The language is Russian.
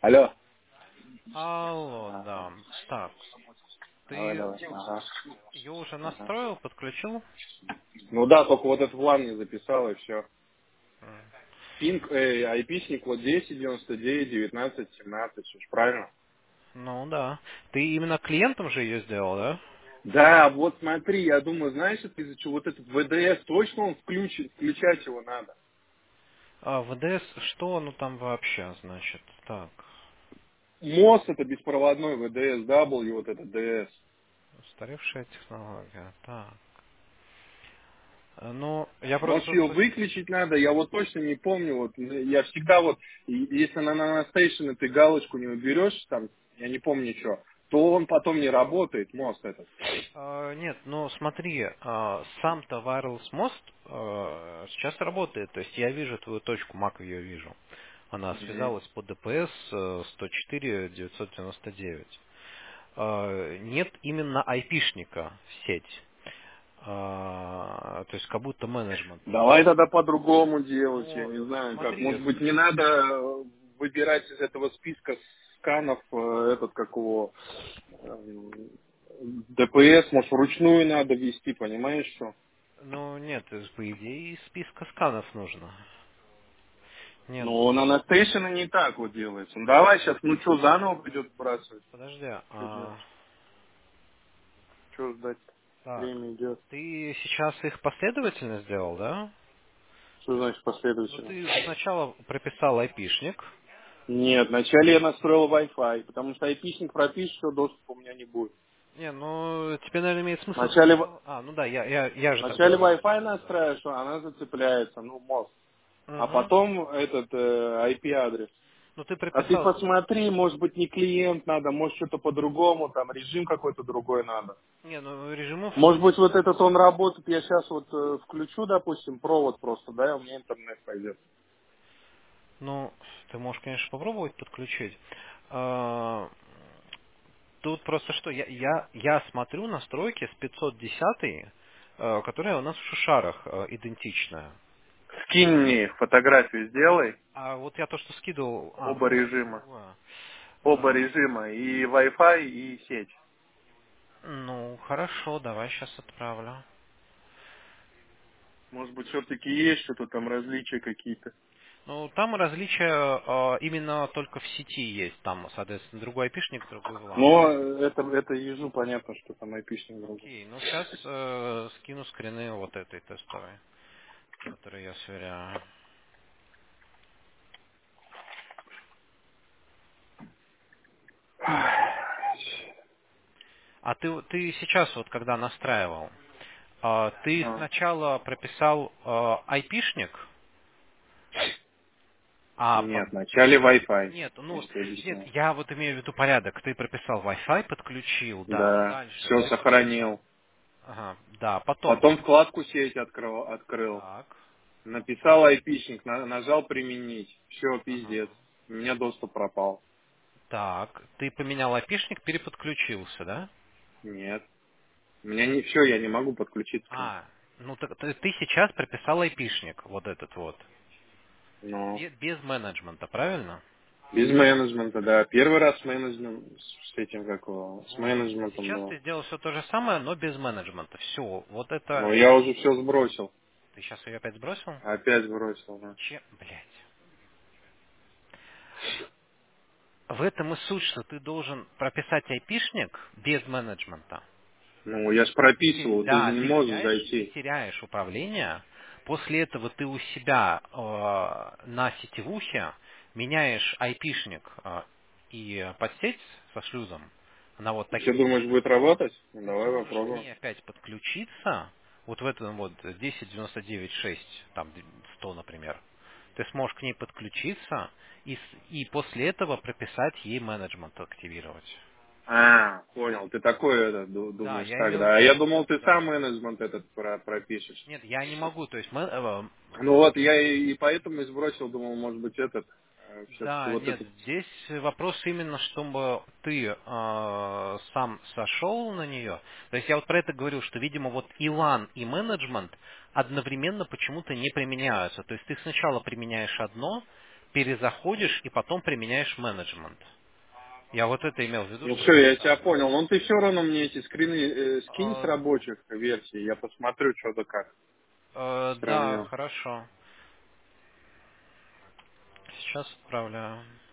Алло. Алло, А, да. Так, давай, ты давай. Ага. ее уже Ага. настроил, подключил? Ну да, только вот этот план не записал и все. М. Пинг, айпишник вот 10.99.19.17, все ж правильно? Ну да. Ты именно клиентом же ее сделал, да? Да, вот смотри, я думаю, знаешь, это из-за чего вот этот ВДС, точно он включать его надо. А ВДС, что оно там вообще значит? Так, МОС это беспроводной ВДС, W вот это ДС. устаревшая технология. Так. Ну, я Может, просто... ее выключить надо, я вот точно не помню. Вот я всегда вот, если на стейшене ты галочку не уберешь, там, я не помню что, то он потом не работает, мост этот. Нет, ну смотри, сам-то Wireless Most сейчас работает. То есть я вижу твою точку, Mac ее вижу. Она Мгм. связалась по ДПС 104.999. Нет именно айпишника в сеть. То есть как будто менеджмент Давай нужен. тогда по-другому делать, я Ну, не знаю как. смотри, Может быть, не надо выбирать из этого списка сканов этот, как его, ДПС, может, вручную надо ввести, понимаешь что? ну нет, по идее из списка сканов нужно. Нет, Но на Annotation не так вот делается. Ну давай сейчас, ну что, заново придется сбрасывать. подожди, Что делать? Что ждать? так, Время идет. ты сейчас их последовательно сделал, да? Что значит Ну последовательно? ты сначала прописал айпишник. Нет, вначале я настроил Wi-Fi, потому что айпишник пропишет, что доступа у меня не будет. Не, ну тебе, наверное, имеет смысл Вначале, сначала... Ну да, я же так вначале делаю Wi-Fi обычно, да. настраиваешь, что она зацепляется, ну, мост. А Угу. потом этот IP-адрес. Ну ты А ты прописал... посмотри, может быть, не клиент надо, может, что-то по-другому, там, режим какой-то другой надо. Не, ну режимов... Может быть, вот этот он работает, я сейчас вот включу, допустим, провод просто, да, и у меня интернет пойдет. Ну, ты можешь, конечно, попробовать подключить. А, Тут просто что, я смотрю настройки с 510, которая у нас в шушарах идентичная. Скинь мне их, фотографию сделай, А вот я то, что скидывал, оба ну да, это режима. другое. Оба режима, и Wi-Fi, и сеть. Ну, хорошо, давай сейчас отправлю. Может быть, все-таки есть что-то там, различия какие-то. Ну, там различия именно только в сети есть. Там, соответственно, другой айпишник, другой VLAN. Но это ежу понятно, что там айпишник другой. Окей, ну сейчас скину скрины вот этой тестовой, которую я сверяю. А ты сейчас вот когда настраивал, ты А, сначала прописал айпишник, а нет, вначале Wi-Fi, нет, я ну же тебе нет, объяснял. я вот имею в виду порядок. Ты прописал Wi-Fi, подключил, да, Да, дальше все зайти. сохранил. Ага, да, потом. Потом вкладку сеть открыл. Так, Написал айпишник, нажал применить. Все, ага. пиздец. У меня доступ пропал. Так, ты поменял айпишник, переподключился, да? Нет. У меня не все, я не могу подключиться к нему. Ну так ты сейчас прописал айпишник, вот этот вот. Но Без менеджмента, правильно? без менеджмента, да. Первый раз с менеджментом, с этим как его, с Вот. менеджментом Сейчас был. ты сделал все то же самое, но без менеджмента. Все, вот Но это... я уже все сбросил. Ты сейчас ее опять сбросил? Опять сбросил, да. Блять. В этом и суть, что ты должен прописать айпишник без менеджмента. Ну, я ж прописывал, ты же Да, не можешь ты зайти. теряешь управление. После этого ты у себя на сетевухе меняешь айпишник и подсеть со шлюзом на вот Ты что, такие вот. думаешь, будет работать? Ну, Ты давай сможешь к попробуем. ней опять подключиться, вот в этом вот 10.99.6, там 100, например. Ты сможешь к ней подключиться и после этого прописать ей менеджмент активировать. А, понял. Ты такой Да, думаешь я так, имел в да. А я виду, думал, ты да. сам менеджмент этот пропишешь. Нет, я не могу, то есть Ну вот, я и поэтому и сбросил, думал, может быть, этот, все-таки да, вот нет, этот. здесь вопрос именно, чтобы ты сам сошел на нее. То есть я вот про это говорю, что, видимо, вот и LAN, и менеджмент одновременно почему-то не применяются. То есть ты сначала применяешь одно, перезаходишь и потом применяешь менеджмент. Я вот это имел в виду, Ну что... все, я тебя понял. Но ты все равно мне эти скрины скинь с Э, рабочих версий, я посмотрю, что да как, да, сравню. хорошо. Сейчас отправляю.